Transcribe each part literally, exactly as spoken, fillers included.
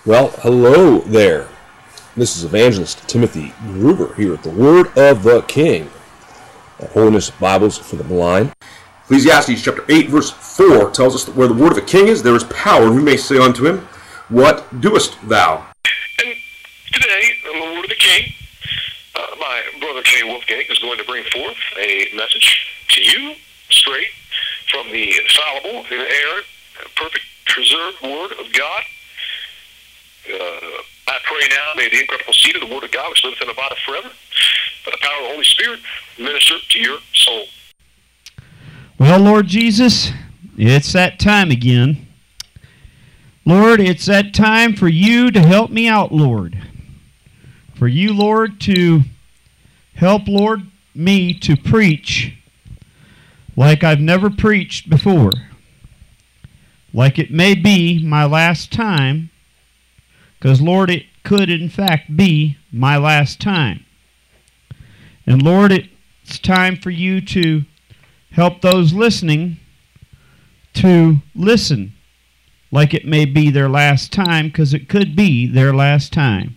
Well, hello there. This is Evangelist Timothy Gruber here at the Word of the King at Holiness Bibles for the Blind. Ecclesiastes chapter eight verse four tells us that where the word of a king is, there is power, and we may say unto him, what doest thou? And today, on the Word of the King, uh, my brother Jay Wolfgang is going to bring forth a message to you, straight from the infallible, inerrant, perfect, preserved Word of God. Uh, I pray now, may the incredible seed of the Word of God, which liveth and abideth forever, by the power of the Holy Spirit, minister to your soul. Well, Lord Jesus, it's that time again. Lord, it's that time for you to help me out, Lord. For you, Lord, to help, Lord, me to preach like I've never preached before. Like it may be my last time, because, Lord, it could, in fact, be my last time. And, Lord, it's time for you to help those listening to listen like it may be their last time, because it could be their last time.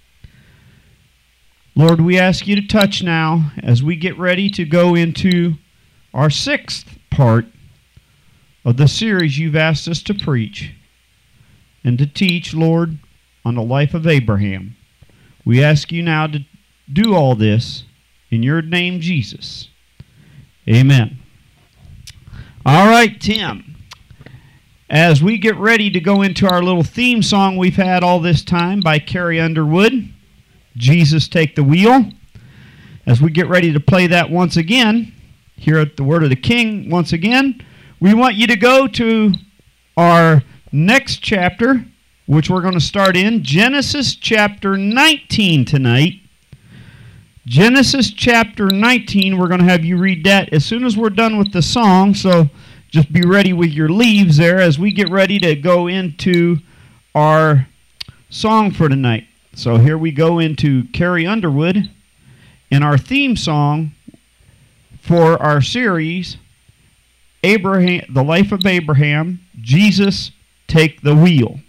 Lord, we ask you to touch now as we get ready to go into our sixth part of the series you've asked us to preach and to teach, Lord, on the life of Abraham. We ask you now to do all this in your name, Jesus. Amen. All right, Tim. As we get ready to go into our little theme song we've had all this time by Carrie Underwood, Jesus Take the Wheel. As we get ready to play that once again, here at the Word of the King once again, we want you to go to our next chapter, which we're going to start in, Genesis chapter nineteen tonight. Genesis chapter nineteen, we're going to have you read that as soon as we're done with the song, so just be ready with your leaves there as we get ready to go into our song for tonight. So here we go into Carrie Underwood in our theme song for our series, Abraham, The Life of Abraham, Jesus Take the Wheel.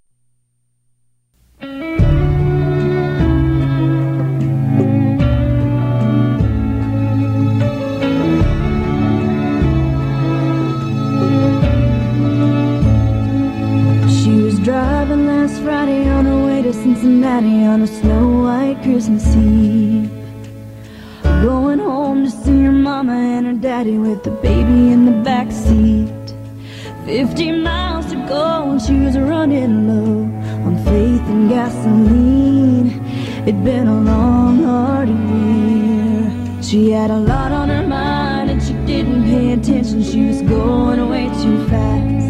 Driving last Friday on her way to Cincinnati on a snow-white Christmas Eve. Going home to see her mama and her daddy with the baby in the back seat. Fifty miles to go and she was running low on faith and gasoline. It'd been a long, hard year. She had a lot on her mind and she didn't pay attention. She was going away too fast.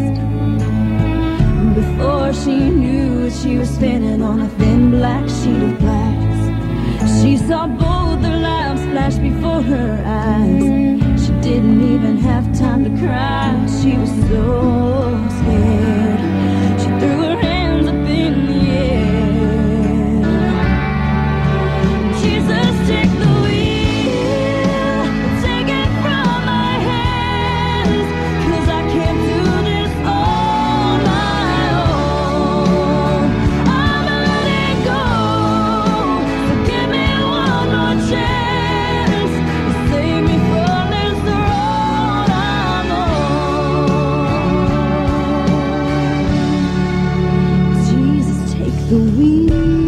Before she knew it, she was spinning on a thin black sheet of glass. She saw both their lives flash before her eyes. She didn't even have time to cry. She was so scared. She threw her hands up in the air. Jesus, take the wheel, take it from my hands, 'cause I can't do this all my own. I'm letting go, so give me one more chance to save me from this road I'm on. Jesus, take the wheel.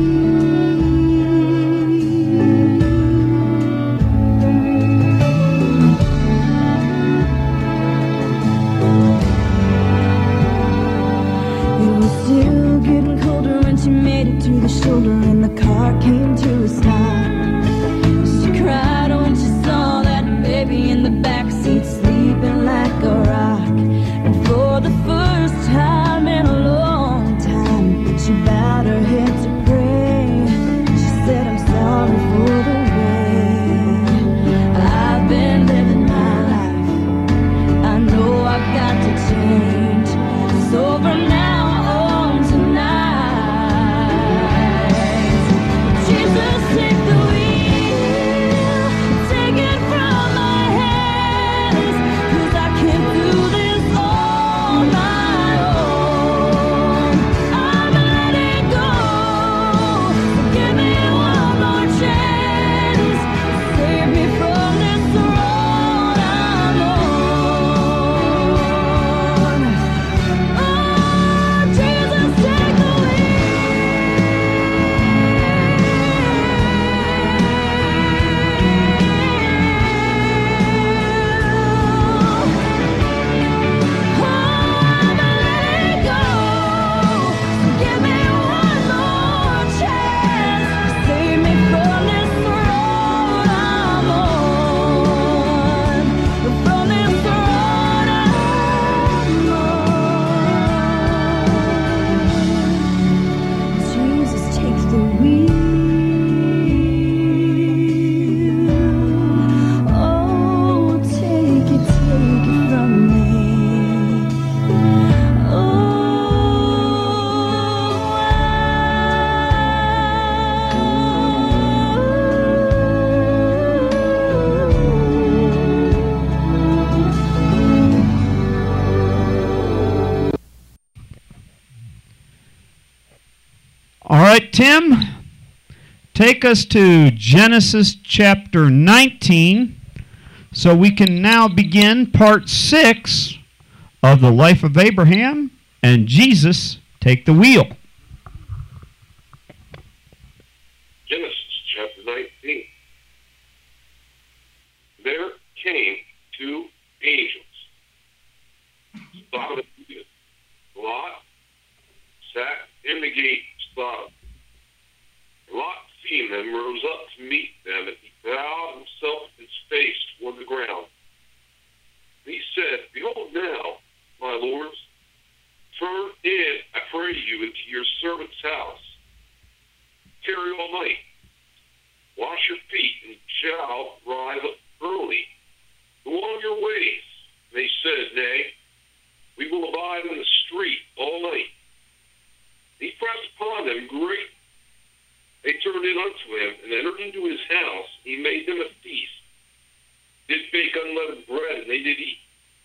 It was still getting colder when she made it to the shoulder and the car came to a stop. She cried when she saw that baby in the backseat sleeping like a rock. And for the first time in a long time, she bowed her head to pray. She said, I'm sorry for the way I've been living my life. I know I've got to change. So from now on tonight, Jesus, take the wheel, take it from my hands, 'cause I can't do this all my own. I'm letting All right, Tim, take us to Genesis chapter nineteen, so we can now begin part six of the life of Abraham and Jesus take the wheel. Genesis chapter nineteen. There came two angels. Sodom and Gomorrah. Lot sat in the gate of Sodom. Lot, seeing them, rose up to meet them, and he bowed himself his face toward the ground. And he said, Behold now, my lords, turn in, I pray you, into your servant's house. Tarry all night. Wash your feet, and you shall rise up early. Go on your ways. They said, Nay, we will abide in the street all night. He pressed upon them great. They turned in unto him, and entered into his house. He made them a feast. Did bake unleavened bread, and they did eat.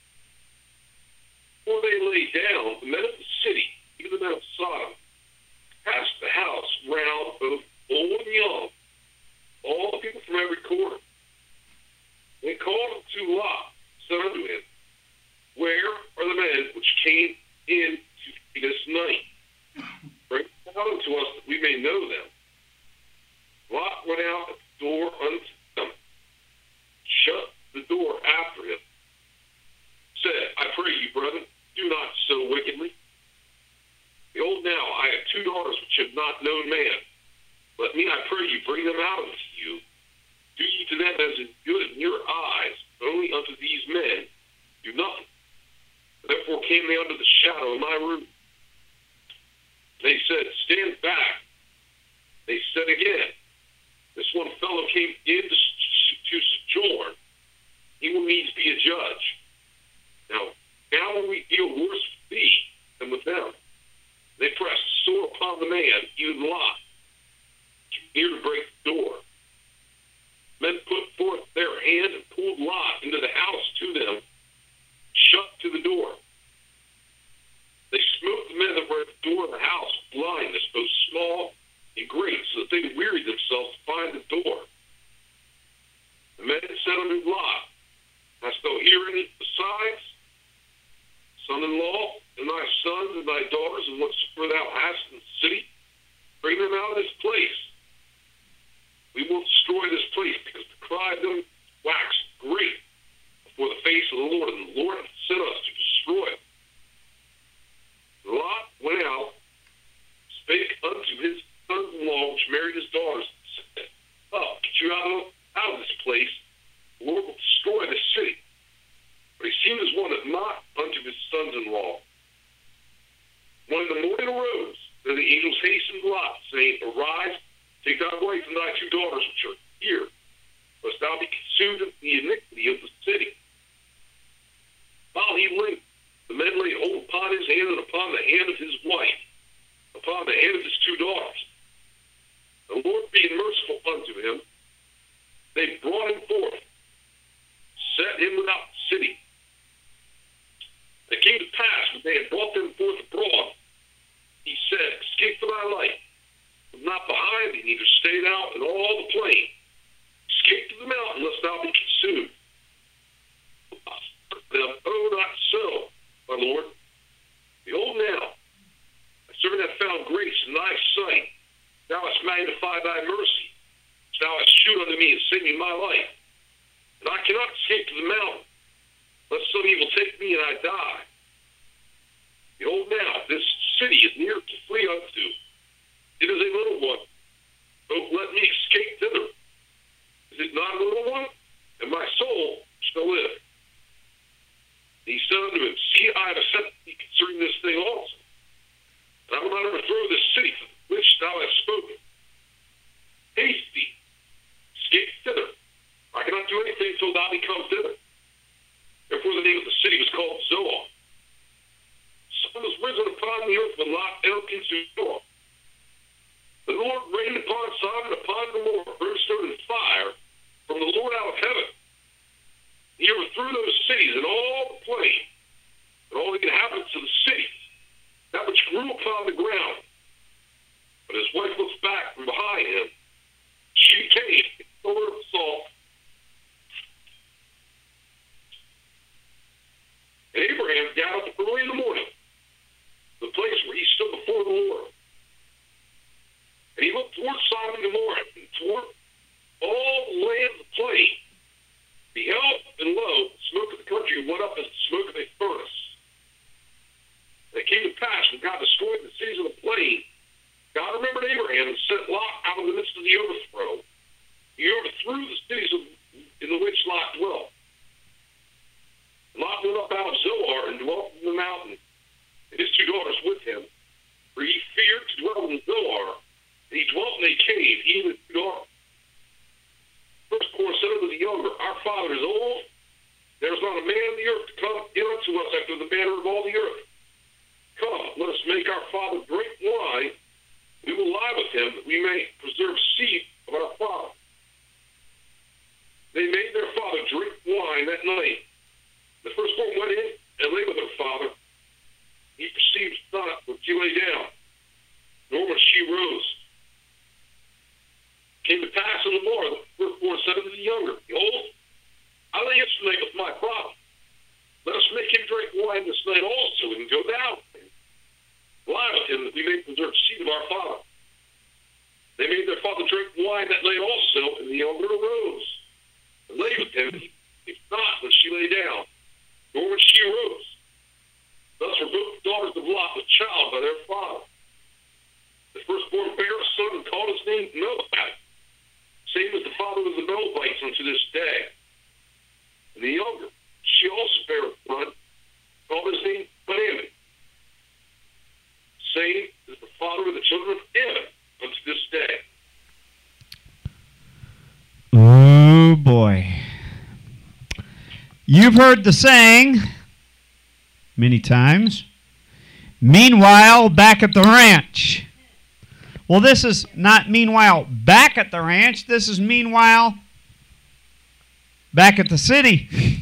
Before they lay down, the men of the city, even the men of Sodom, passed the house round, both old and young, all the people from every quarter. They called to Lot, said unto him, Where are the men which came in to feed us night? Bring them out unto us that we may know them. Lot went out at the door unto them, shut the door after him, said, I pray you, brethren, do not so wickedly. Behold, now I have two daughters which have not known man. Let me, I pray you, bring them out unto you. Do ye to them as is good in your eyes, only unto these men do nothing. Therefore came they under the shadow of my roof. They said, Stand back. They said again, This one fellow came in to, to sojourn. He will needs be a judge. Now, now will we deal worse with thee than with them. They pressed sore upon the man, even Lot, near to break the door. Men put forth their hand and pulled Lot into the house to them, shut to the door. They smote the men that were at the door of the house with blindness, both small and great, so that they wearied themselves to find the door. The men said unto Lot, Hast thou here any besides? Son-in-law, and thy sons and thy daughters, and whatsoever thou hast in the city, bring them out of this place. We will destroy this place, because the cry of them waxed great before the face of the Lord, and the Lord hath sent us to destroy it. Lot went out, spake unto his son-in-law, which married his daughters, and said, Up, get you out of, out of this place. The Lord will destroy this city. But he seemed as one that mocked unto his sons-in-law. When the morning arose, then the angels hastened Lot, saying, Arise, take thy wife and thy two daughters which are here, lest thou be consumed in the iniquity of the city. While he linked, the men laid hold upon his hand and upon the hand of his wife, upon the hand of his two daughters. The Lord being merciful unto him, they brought him forth, set him without the city. It came to pass, when they had brought them forth abroad, he said, Escape for thy life. Look not behind thee, neither stay thou in all the plain. Escape to the mountain, lest thou be consumed. Them, oh, not so, my Lord. Behold now, thy servant hath found grace in thy sight. Thou hast magnified thy mercy, which thou hast shewed unto me, and saved me my life. And I cannot escape to the mountain, lest some evil take me and I die. Behold now, this city is near to flee unto. It is a little one. Oh, let me escape thither. Is it not a little one? And my soul shall live. And he said unto him, See, I have sent thee concerning this thing also. And I will not overthrow this city for which thou hast spoken. Haste thee, escape thither. I cannot do anything until thou be come thither. Therefore the name of the city was called Zoar. Sun was risen upon the earth when Lot entered into Zoar. The Lord rained upon Sodom and upon Gomorrah brimstone and fire from the Lord out of heaven. He overthrew those cities and all the plain, and all the inhabitants of the cities, that which grew upon the ground. But his toward Sodom and Gomorrah, and toward all the land of the plain. Beheld, and lo, the smoke of the country went up as the smoke of a furnace. And it came to pass, when God destroyed the cities of the plain, God remembered Abraham and sent Lot out of the midst of the overthrow. He overthrew the cities of, in the which Lot dwelt. Lot went up out of Zoar and dwelt in the mountain, and his two daughters with him. For he feared to dwell in Zoar, and he dwelt in a cave, he and his two daughters. Firstborn said unto the younger, Our father is old, there is not a man on the earth to come in unto us after the manner of all the earth. Come, let us make our father drink wine, we will lie with him, that we may preserve seed of our father. They made their father drink wine that night. The firstborn went in and lay with her father. He perceived not when she lay down, nor when she rose. Came to pass in the morning, the firstborn said unto the younger, Behold, I lay yesterday with my father. Let us make him drink wine this night also, and go down and lie with him, that we may preserve seed of our father. They made their father drink wine that night also, and the younger arose and lay with him. He perceived not when she lay down, nor when she arose. Thus were both daughters of Lot with child by their father. The firstborn bare a son and called his name Moab, same as the father of the Moabites unto this day. And the younger, she also bare a son, called his name Benjamin, same as the father of the children of Ammon unto this day. Oh boy. You've heard the saying many times, meanwhile back at the ranch. Well, this is not meanwhile back at the ranch. This is meanwhile back at the city.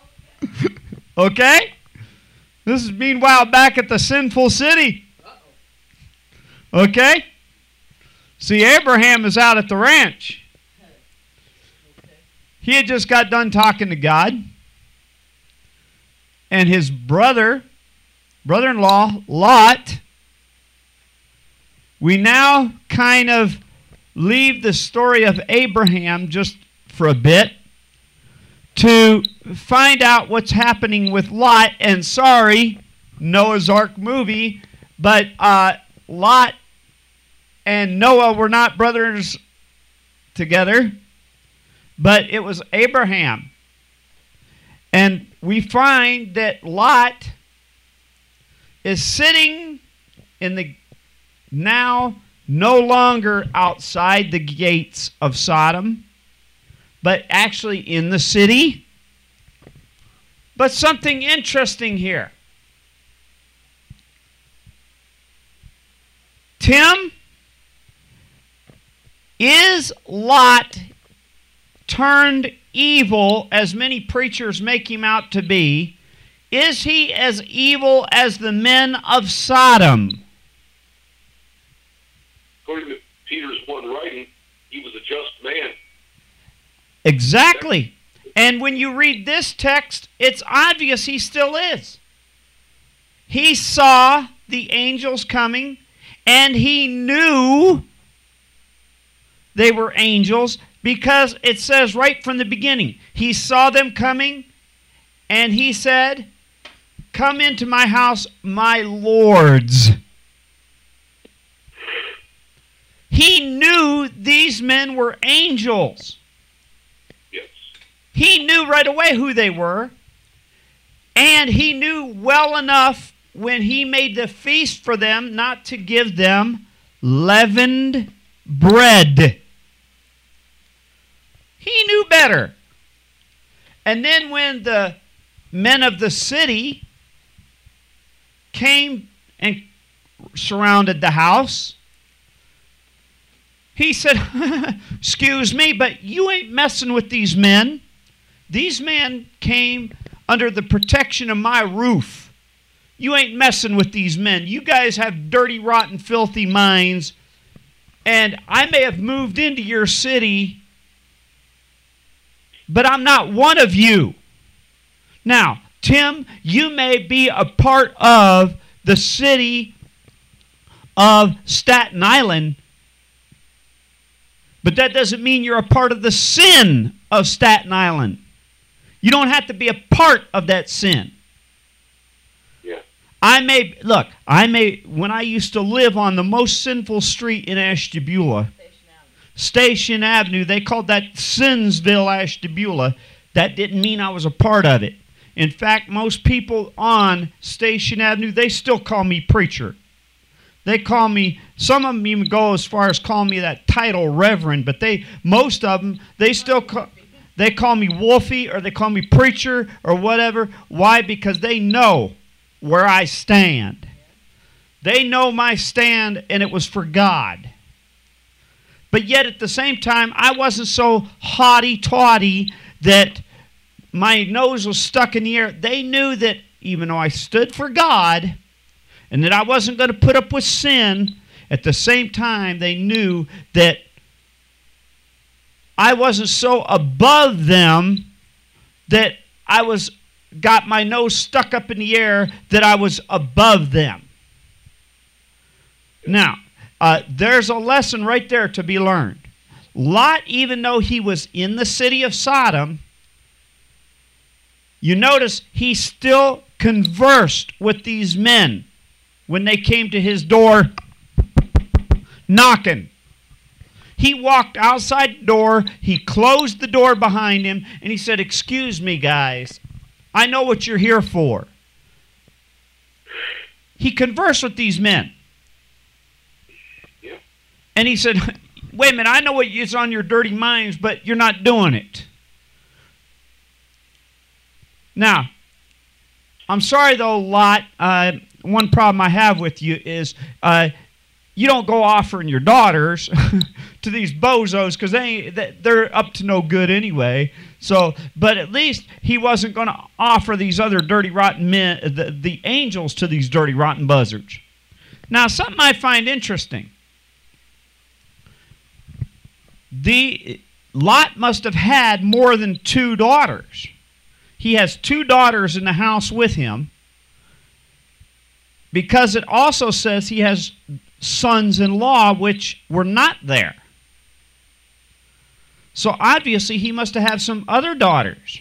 Okay? This is meanwhile back at the sinful city. Okay? See, Abraham is out at the ranch. He had just got done talking to God. And his brother, brother-in-law, Lot, we now kind of leave the story of Abraham just for a bit to find out what's happening with Lot. And sorry, Noah's Ark movie, but uh, Lot and Noah were not brothers together, but it was Abraham. And we find that Lot is sitting in the now no longer outside the gates of Sodom, but actually in the city. But something interesting here. Tim, is Lot turned evil as many preachers make him out to be? Is he as evil as the men of Sodom? According to Peter's one writing, he was a just man. Exactly. And when you read this text, it's obvious he still is. He saw the angels coming, and he knew they were angels because it says right from the beginning, he saw them coming, and he said, "Come into my house, my lords." He knew these men were angels. Yes. He knew right away who they were. And he knew well enough when he made the feast for them not to give them leavened bread. He knew better. And then when the men of the city came and surrounded the house, he said, "Excuse me, but you ain't messing with these men. These men came under the protection of my roof. You ain't messing with these men. You guys have dirty, rotten, filthy minds, and I may have moved into your city, but I'm not one of you." Now, Tim, you may be a part of the city of Staten Island, But that doesn't mean you're a part of the sin of Staten Island. You don't have to be a part of that sin. Yeah. I may, look, I may, when I used to live on the most sinful street in Ashtabula, Station Avenue, they called that Sinsville, Ashtabula. That didn't mean I was a part of it. In fact, most people on Station Avenue, they still call me preacher. They call me, some of them even go as far as calling me that title reverend, but they, most of them, they still call, they call me Wolfie or they call me preacher or whatever. Why? Because they know where I stand. They know my stand, and it was for God. But yet at the same time, I wasn't so haughty-taughty that my nose was stuck in the air. They knew that even though I stood for God, and that I wasn't going to put up with sin, at the same time, they knew that I wasn't so above them that I was got my nose stuck up in the air that I was above them. Now, uh, there's a lesson right there to be learned. Lot, even though he was in the city of Sodom, you notice he still conversed with these men when they came to his door knocking. He walked outside the door, he closed the door behind him, and he said, "Excuse me, guys, I know what you're here for." He conversed with these men. Yeah. And he said, "Wait a minute, I know what is on your dirty minds, but you're not doing it." Now, I'm sorry though, Lot, uh, one problem I have with you is uh, you don't go offering your daughters to these bozos because they, they're up to no good anyway. So, but at least he wasn't going to offer these other dirty, rotten men, the, the angels to these dirty, rotten buzzards. Now, something I find interesting. The Lot must have had more than two daughters. He has two daughters in the house with him, because it also says he has sons-in-law which were not there. So obviously he must have had some other daughters,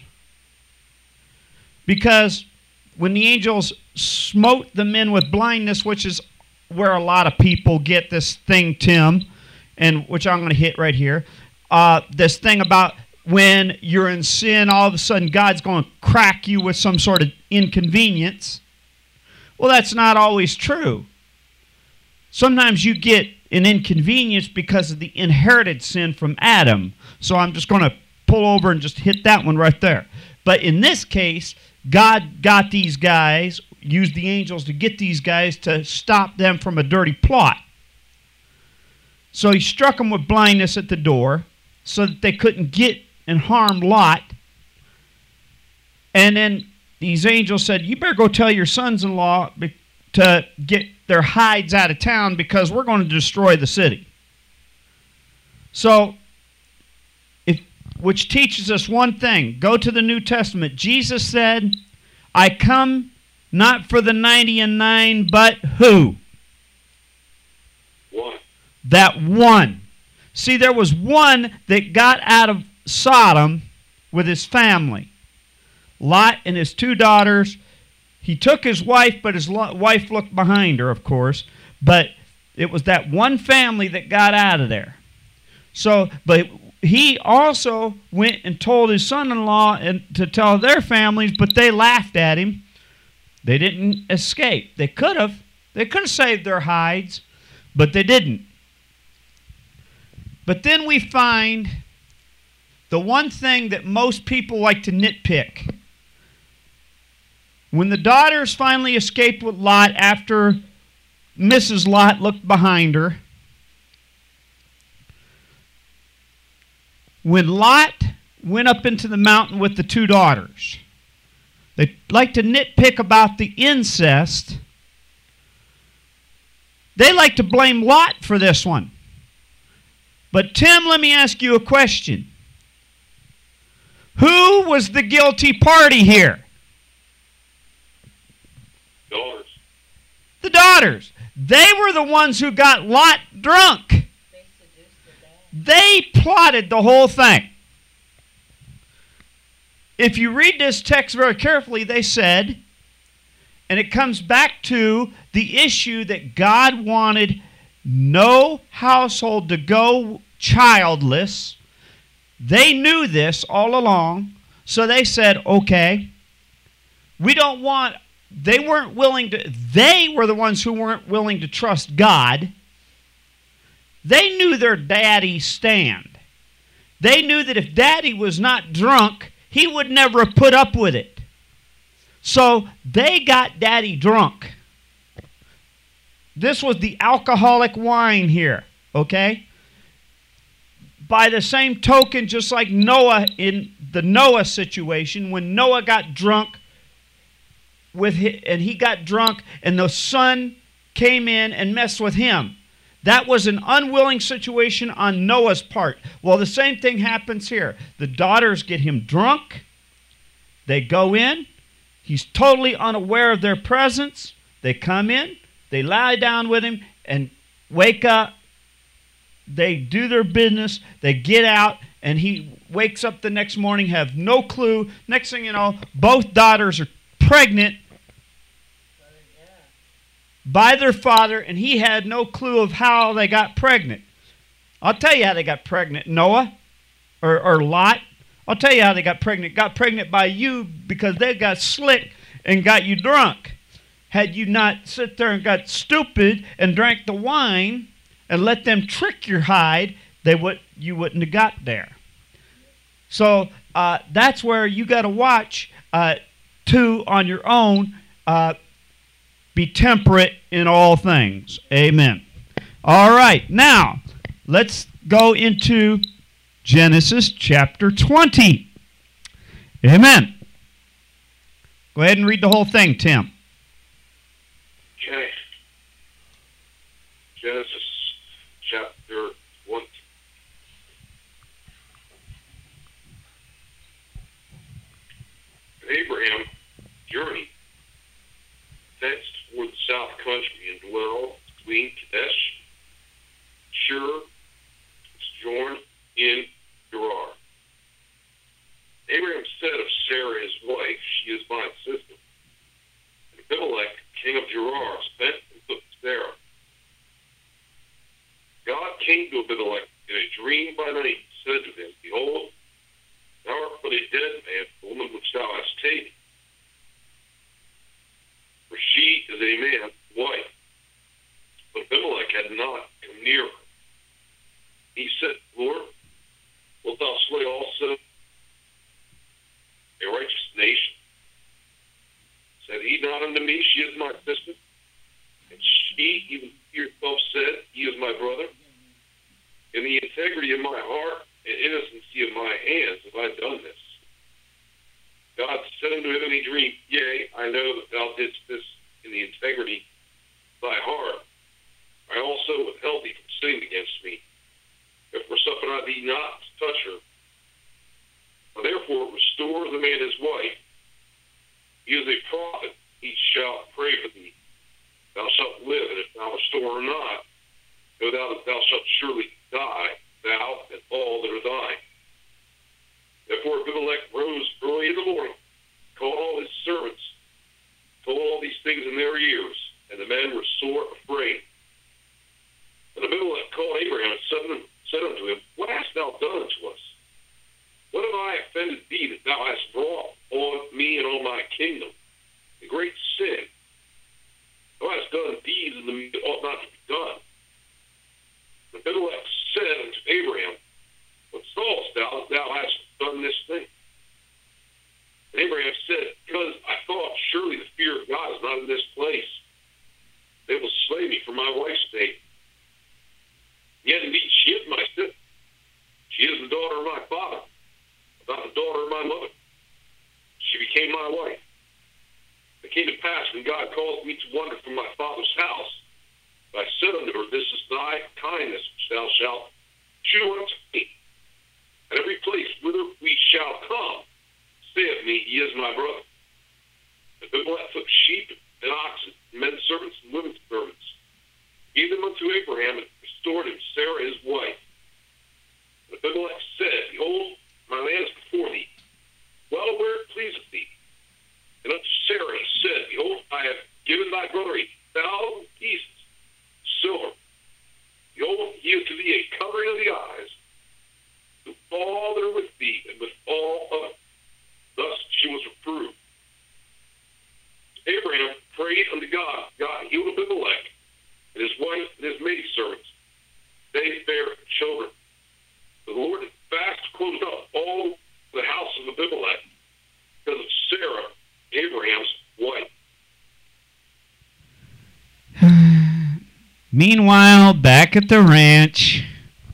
because when the angels smote the men with blindness, which is where a lot of people get this thing, Tim, and which I'm going to hit right here, uh, this thing about when you're in sin, all of a sudden God's going to crack you with some sort of inconvenience. Well, that's not always true. Sometimes you get an inconvenience because of the inherited sin from Adam. So I'm just going to pull over and just hit that one right there. But in this case, God got these guys, used the angels to get these guys to stop them from a dirty plot. So he struck them with blindness at the door so that they couldn't get and harm Lot. And then these angels said, "You better go tell your sons-in-law to get their hides out of town because we're going to destroy the city." So, if, which teaches us one thing. Go to the New Testament. Jesus said, "I come not for the ninety and nine, but" who? One. That one. See, there was one that got out of Sodom with his family. Lot and his two daughters. He took his wife, but his wife looked behind her, of course. But it was that one family that got out of there. So, but he also went and told his son-in-law and to tell their families, but they laughed at him. They didn't escape. They could have. They could have saved their hides, but they didn't. But then we find the one thing that most people like to nitpick. When the daughters finally escaped with Lot after Missus Lot looked behind her, when Lot went up into the mountain with the two daughters, they like to nitpick about the incest. They like to blame Lot for this one. But Tim, let me ask you a question. Who was the guilty party here? Daughters. The daughters. They were the ones who got Lot drunk. They plotted the whole thing. If you read this text very carefully, they said, and it comes back to the issue that God wanted no household to go childless. They knew this all along, so they said, okay, we don't want, they weren't willing to, they were the ones who weren't willing to trust God. They knew their daddy's stand. They knew that if daddy was not drunk, he would never have put up with it. So they got daddy drunk. This was the alcoholic wine here, okay? By the same token, just like Noah in the Noah situation, when Noah got drunk with his, and he got drunk and the son came in and messed with him. That was an unwilling situation on Noah's part. Well, the same thing happens here. The daughters get him drunk. They go in. He's totally unaware of their presence. They come in. They lie down with him and wake up. They do their business. They get out, and he wakes up the next morning, have no clue. Next thing you know, both daughters are pregnant by their father, and he had no clue of how they got pregnant. I'll tell you how they got pregnant, Noah, or, or Lot. I'll tell you how they got pregnant. Got pregnant by you because they got slick and got you drunk. Had you not sit there and got stupid and drank the wine and let them trick your hide, they would you wouldn't have got there. So uh, that's where you got to watch uh, too on your own. Uh, Be temperate in all things. Amen. All right. Now, let's go into Genesis chapter twenty. Amen. Go ahead and read the whole thing, Tim. Okay. Genesis chapter twenty. Abraham journeyed thence toward the south country and dwelled between Kadesh, Shur, Jordan, in Gerar. Abraham said of Sarah his wife, she is my sister. And Abimelech, king of Gerar, spent and took Sarah. God came to Abimelech in a dream by night and said to him, Behold, thou art but a dead man, the woman which thou hast taken. For she is a man's wife. But Abimelech had not come near her. He said, Lord, wilt thou slay also a righteous nation? Said he not unto me, she is my sister? And she, even yourself, said, he is my brother? In the integrity of my heart and innocency of my hands have I done this. God said unto him in a dream, Yea, I know that thou didst this in the integrity of thy heart. I also withheld thee from sinning against me. Therefore suffer I thee not to touch her. Now therefore restore the man his wife. He is a prophet, he shall pray for thee. Thou shalt live, and if thou restore her not, know thou that thou shalt surely die, thou and all that are thine. Therefore Abimelech rose early in the morning, called all his servants, told all these things in their ears, and the men were sore afraid. And Abimelech called Abraham and said unto, said unto him, What hast thou done unto us? What have I offended thee that thou hast brought on me and on my kingdom a great sin? Thou hast done deeds in the me that ought not to be done. And Abimelech said unto Abraham, What sawest thou that thou hast done this thing? And Abraham said, Because I thought, surely the fear of God is not in this place. They will slay me for my wife's sake. Yet indeed she is my sister. She is the daughter of my father, not the daughter of my mother. She became my wife. It came to pass when God caused me to wander from my father's house, I said unto her, This is thy kindness which thou shalt shew unto me. At every place whither we shall come, say of me, He is my brother. And Abimelech took sheep and oxen, men servants and women servants, gave them unto Abraham, and restored him Sarah his wife. Meanwhile, back at the ranch,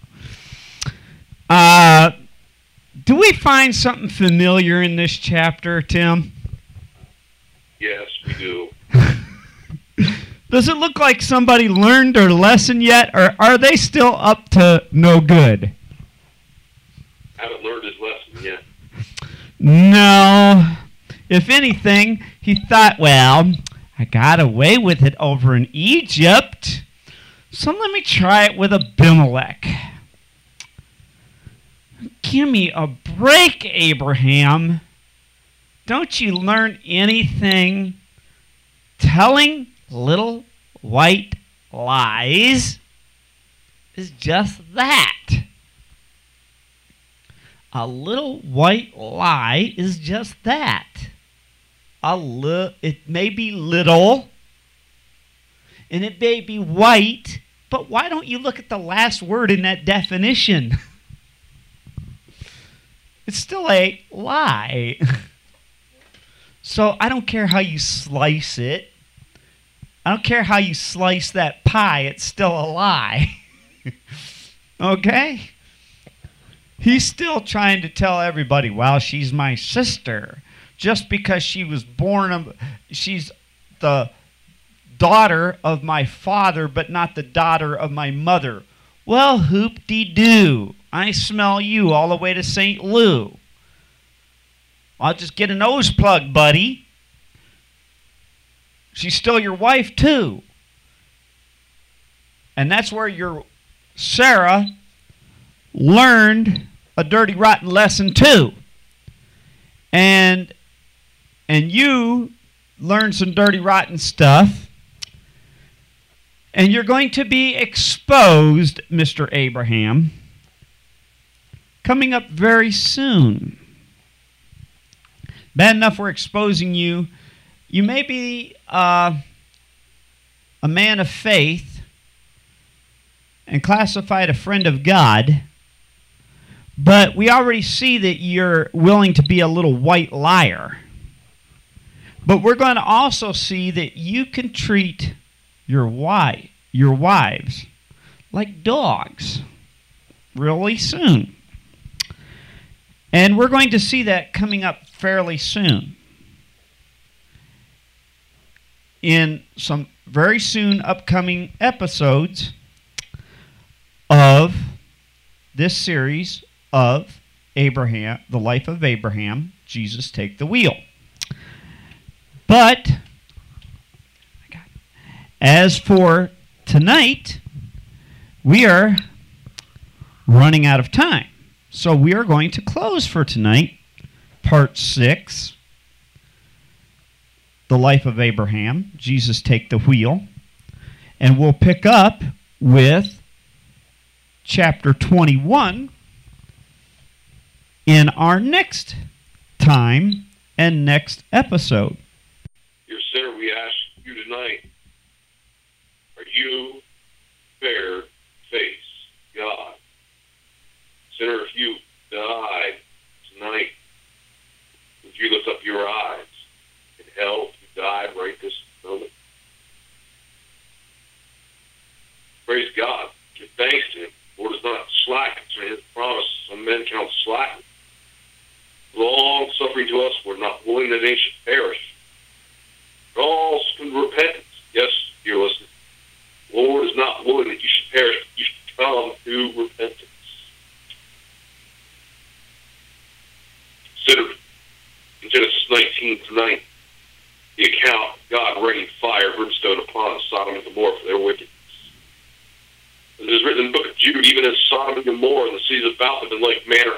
uh, do we find something familiar in this chapter, Tim? Yes, we do. Does it look like somebody learned their lesson yet, or are they still up to no good? Haven't learned his lesson yet. No. If anything, he thought, well, I got away with it over in Egypt, so let me try it with Abimelech. Give me a break, Abraham. Don't you learn anything? Telling little white lies is just that. A little white lie is just that. A li- it may be little, and it may be white, but why don't you look at the last word in that definition? It's still a lie. So I don't care how you slice it. I don't care how you slice that pie, it's still a lie. Okay? He's still trying to tell everybody, well, she's my sister. Just because she was born, of, she's the daughter of my father, but not the daughter of my mother. Well, hoop-de-doo. I smell you all the way to Saint Lou. I'll just get a nose plug, buddy. She's still your wife, too. And that's where your Sarah learned a dirty, rotten lesson, too. And, and you learned some dirty, rotten stuff. And you're going to be exposed, Mister Abraham, coming up very soon. Bad enough we're exposing you. You may be uh, a man of faith and classified a friend of God, but we already see that you're willing to be a little white liar. But we're going to also see that you can treat your wife, your wives like dogs really soon. And we're going to see that coming up fairly soon. In some very soon upcoming episodes of this series of Abraham, the life of Abraham, Jesus Take the Wheel. But as for tonight, we are running out of time. So we are going to close for tonight, part six, the life of Abraham, Jesus Take the Wheel. And we'll pick up with chapter twenty-one in our next time and next episode. Dear sinner, we ask you tonight, are you fair face God? Sinner, if you died tonight, would you lift up your eyes in hell if you died right this moment? Praise God. Give thanks to him. The Lord is not slack concerning his promise. Some men count slack. Long suffering to us, we're not willing that they should perish. But all from repentance. Yes, dear listener. The Lord is not willing that you should perish, but you should come to repentance. Consider in Genesis nineteen tonight the account of God raining fire, brimstone upon Sodom and Gomorrah for their wickedness. As it is written in the book of Jude, even as Sodom and Gomorrah and the cities about them in like manner,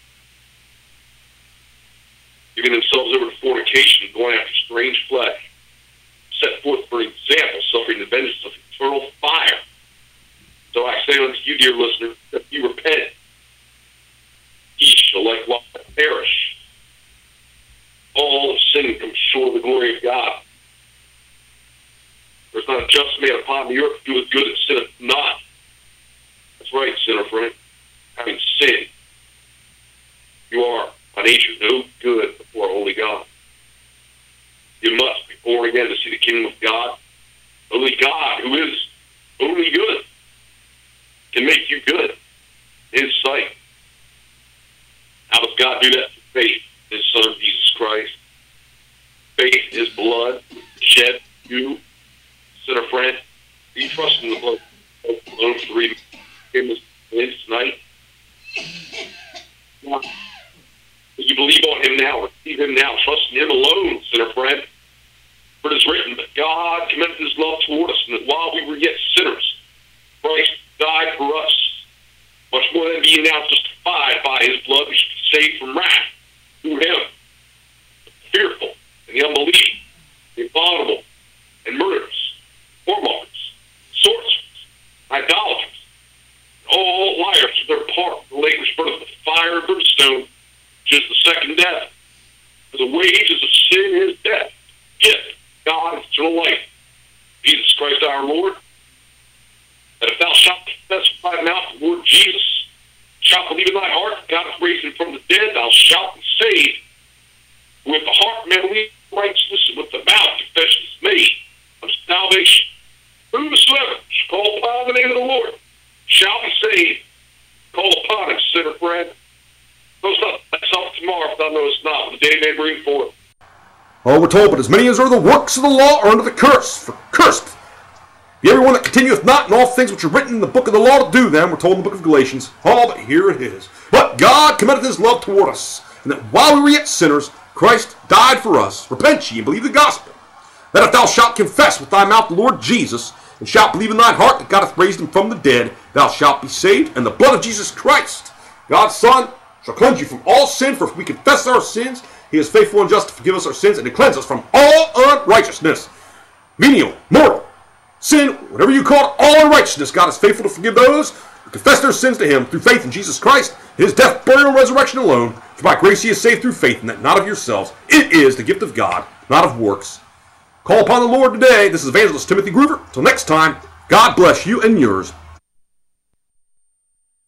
giving themselves over to fornication, going after strange flesh, set forth for example, suffering the vengeance of eternal fire. So I say unto you, dear listener, that if you repent, ye shall likewise perish. All of sin comes short of the glory of God. There's not a just man upon the earth who doeth good and sinneth not. That's right, sinner friend. Having sinned, you are by nature no good before a holy God. You must be born again to see the kingdom of God. Only God, who is only good, can make you good in His sight. How does God do that? Faith in His Son, Jesus Christ. Faith in His blood shed for you, sinner friend. Do you trust in the blood alone to read Him tonight? Now, you believe on Him now, receive Him now, trust in Him alone, sinner friend. For it is written that God commended His love toward us, and that while we were yet sinners, Christ died for us. Much more than being now justified by His blood, we should be saved from wrath through Him. The fearful and the unbelieving, the abominable and murderers, whoremongers, sorcerers, idolaters, all liars for their part in the lake which burneth with fire and brimstone, which is the second death. For the wages of sin is death. Gift, God, is eternal life. Jesus Christ our Lord. That if thou shalt confess with thy mouth the Lord Jesus, shalt believe in thy heart that God hath raised Him from the dead, thou shalt be saved. With the heart man believe righteousness, and with the mouth confession is made of salvation. Whosoever shall call upon the name of the Lord shall be saved. Call upon Him, sinner friend. Those not thyself tomorrow, if thou knowest not what the day may bring forth. Oh, we're told, but as many as are the works of the law are under the curse. For cursed be everyone that continueth not in all things which are written in the book of the law to do them. We're told in the book of Galatians. Oh, but here it is. But God commendeth His love toward us, and that while we were yet sinners, Christ died for us. Repent ye and believe the gospel. That if thou shalt confess with thy mouth the Lord Jesus, and shalt believe in thine heart that God hath raised Him from the dead, thou shalt be saved. And the blood of Jesus Christ, God's Son, shall cleanse you from all sin. For if we confess our sins, He is faithful and just to forgive us our sins and to cleanse us from all unrighteousness. Venial, mortal, sin, whatever you call it, all unrighteousness. God is faithful to forgive those who confess their sins to Him through faith in Jesus Christ, His death, burial, and resurrection alone. For by grace ye are saved through faith, and that not of yourselves. It is the gift of God, not of works. Call upon the Lord today. This is Evangelist Timothy Groover. Till next time, God bless you and yours.